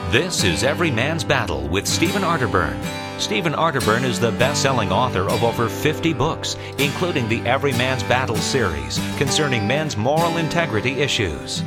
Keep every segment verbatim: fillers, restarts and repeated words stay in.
This is Every Man's Battle with Stephen Arterburn. Stephen Arterburn is the best-selling author of over fifty books, including the Every Man's Battle series concerning men's moral integrity issues.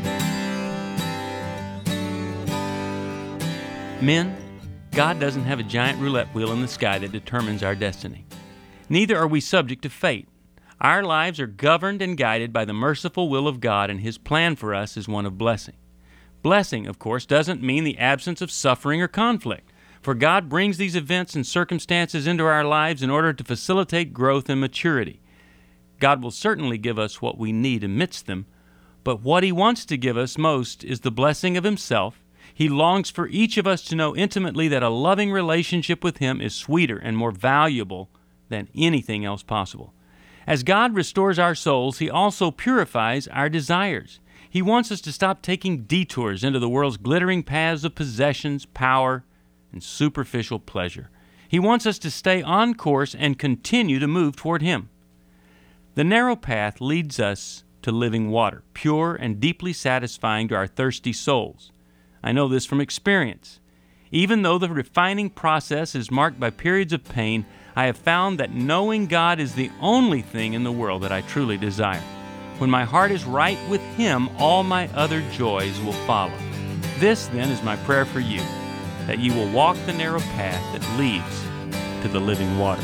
Men, God doesn't have a giant roulette wheel in the sky that determines our destiny. Neither are we subject to fate. Our lives are governed and guided by the merciful will of God, and His plan for us is one of blessing. Blessing, of course, doesn't mean the absence of suffering or conflict, for God brings these events and circumstances into our lives in order to facilitate growth and maturity. God will certainly give us what we need amidst them, but what He wants to give us most is the blessing of Himself. He longs for each of us to know intimately that a loving relationship with Him is sweeter and more valuable than anything else possible. As God restores our souls, He also purifies our desires. He wants us to stop taking detours into the world's glittering paths of possessions, power, and superficial pleasure. He wants us to stay on course and continue to move toward Him. The narrow path leads us to living water, pure and deeply satisfying to our thirsty souls. I know this from experience. Even though the refining process is marked by periods of pain, I have found that knowing God is the only thing in the world that I truly desire. When my heart is right with Him, all my other joys will follow. This, then, is my prayer for you, that you will walk the narrow path that leads to the living water.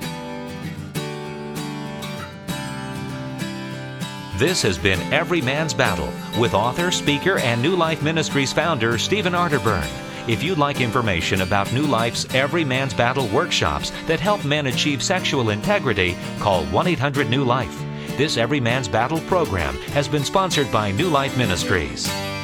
This has been Every Man's Battle with author, speaker, and New Life Ministries founder Stephen Arterburn. If you'd like information about New Life's Every Man's Battle workshops that help men achieve sexual integrity, call one eight hundred new life. This Every Man's Battle program has been sponsored by New Life Ministries.